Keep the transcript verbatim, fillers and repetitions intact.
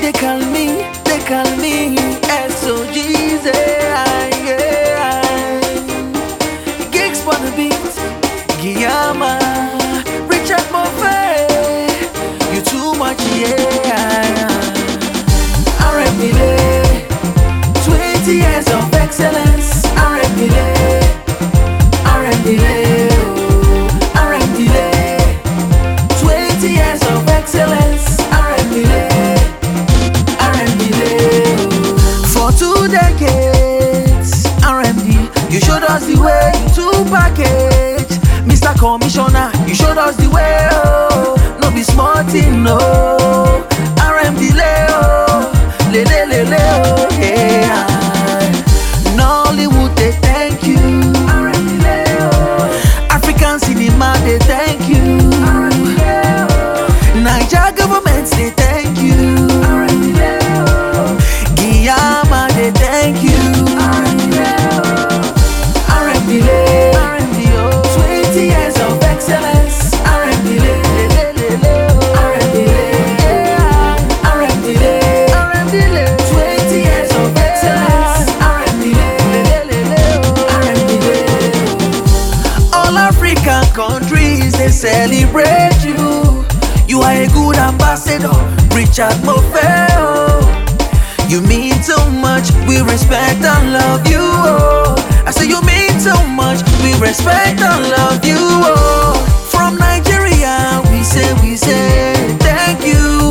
They call me, they call me S O G Z. Yeah. Gigs for the beat, Guillaume, Richard Buffet. You too much, yeah. R M D Lay, twenty years of excellence. R M D Lay, R M D Lay, oh, R M D Lay, twenty years of excellence. R M D Lay, R M D Lay, oh. For two decades, R M D, you showed us the way to package. Mister Commissioner, you showed us the way, oh. No be small thing, no. R M D Lay, oh, le le le le, oh, yeah. Nollywood, they thank you. R M D Lay, oh. African cinema, they thank you. R M D Lay, oh. Niger government, they thank you. R M D Lay, oh. Guillaume, they thank you. R M D Lay, oh. R M D Lay, R M D, oh. twenty years of excellence. R M D Lay, le le le, oh. R M D Lay, yeah. R M D Lay, R M D Lay, twenty years of excellence. R M D Lay, le le le, oh. R M D Lay. All African countries, they celebrate you. You are a good ambassador, Richard Buffet, oh. You mean so much, we respect and love you, oh. I say you mean so much, we respect and love you, oh. From Nigeria, we say, we say, thank you.